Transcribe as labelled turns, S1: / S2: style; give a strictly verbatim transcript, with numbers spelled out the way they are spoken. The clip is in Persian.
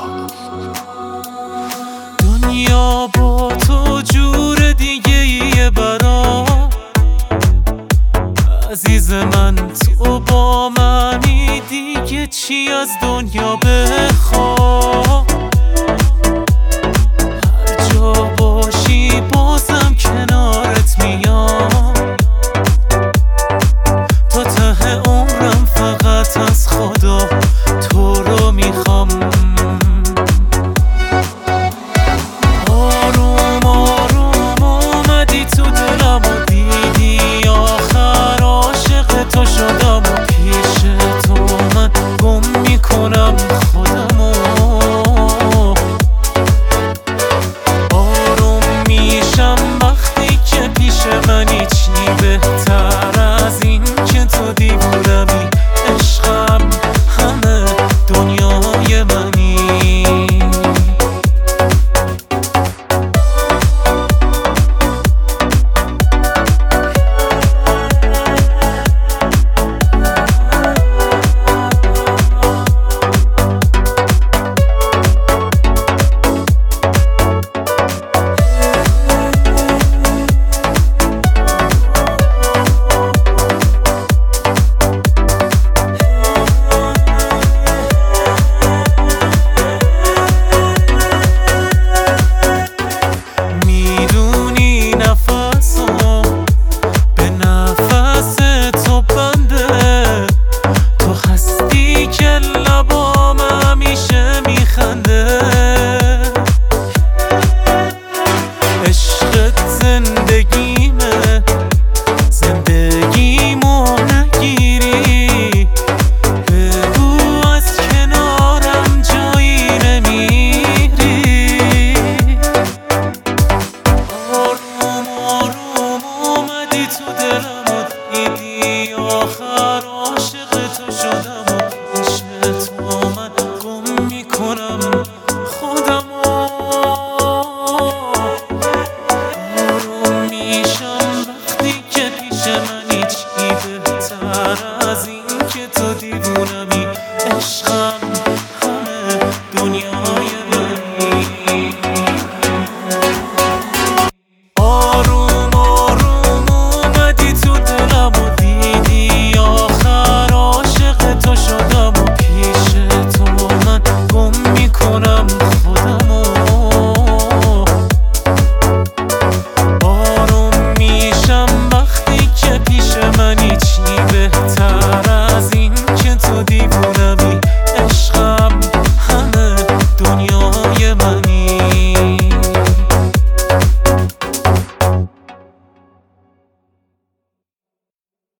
S1: دنیا با تو جور دیگه ایه برام عزیز من، تو با منی دیگه چی از دنیا بخوام. هر جا باشی بازم کنارت میام، تا ته عمرم فقط از خدا تو رو میخوام. آروم آروم اومدی تو دلم و دیدی آخر عاشق تو شدم و پیش تو من گم میکنم خودمو. آروم میشم وقتی که پیش منی، چی بهتر از این که تو دیوونمی. عشقم همه دنیای منی. عشقت زندگیمه، زندگیمو نگیری. بگو از کنارم جایی نمیری. آروم آروم اومدی تو دلم و دیدی آخر عاشق تو شدم و پیش تو من گم میکنم خودمو. از این که تو دیوونمی. عشقم همه دنیای